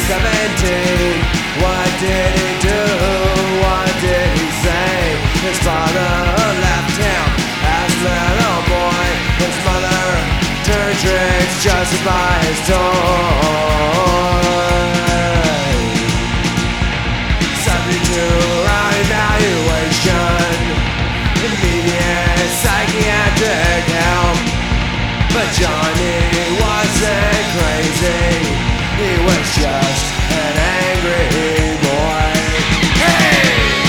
17. What did he do? What did he say? His father left him as little boy. His mother turned tricks just to buy his toy. Subject to evaluation, immediate psychiatric help. But Johnny wasn't crazy, he was just an angry boy. Hey!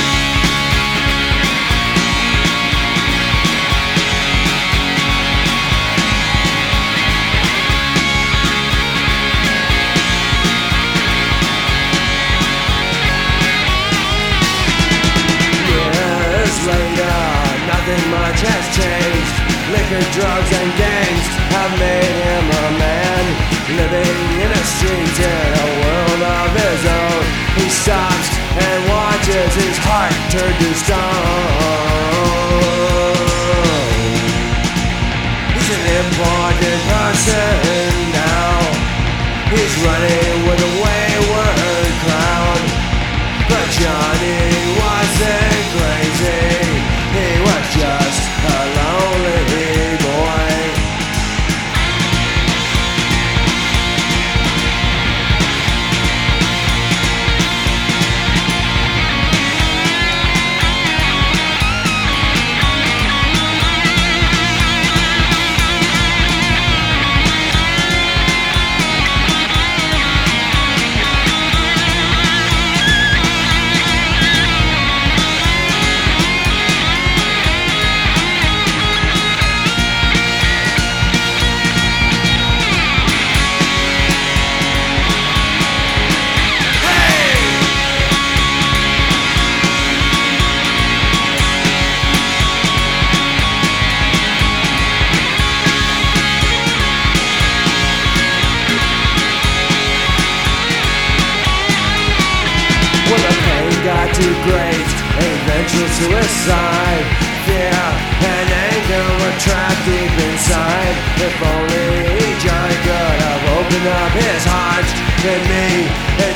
Years later, nothing much has changed. Liquor, drugs, and gangs have made him a man, living in a street in a world of his own. He stops and watches his heart turn to stone. He's an important person now. He's running with a wayward crowd. But Johnny wasn't crazy, he was just a lonely boy. When the pain got too great, eventual suicide, fear and anger were trapped deep inside. If only Johnny could have opened up his heart to me and